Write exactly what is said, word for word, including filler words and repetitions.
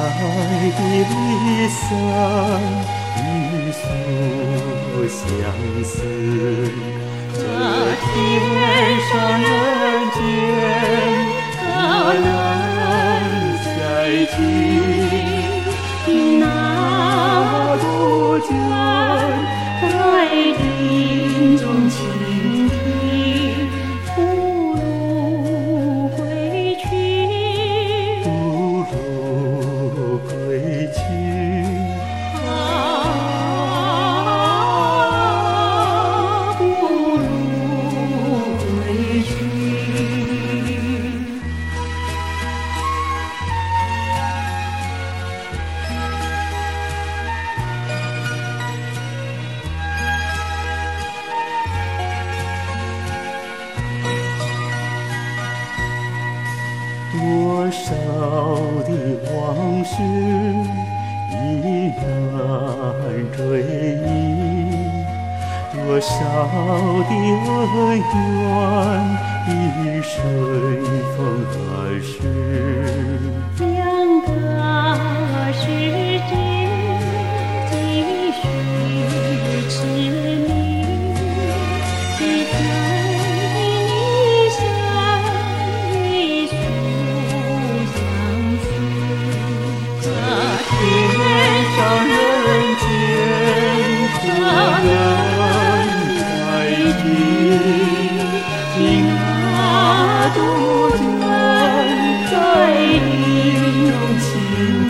的离散与诉相思，这天上人间可能再听，那杜鹃在林中倾听，不如归去，不如归去。啊，不如归去。多少的往事已难追忆，多少的恩怨已随风而逝。两个世界继续痴迷，一条理想一束相思。这天上人间可能再听，听那杜鹃在林中倾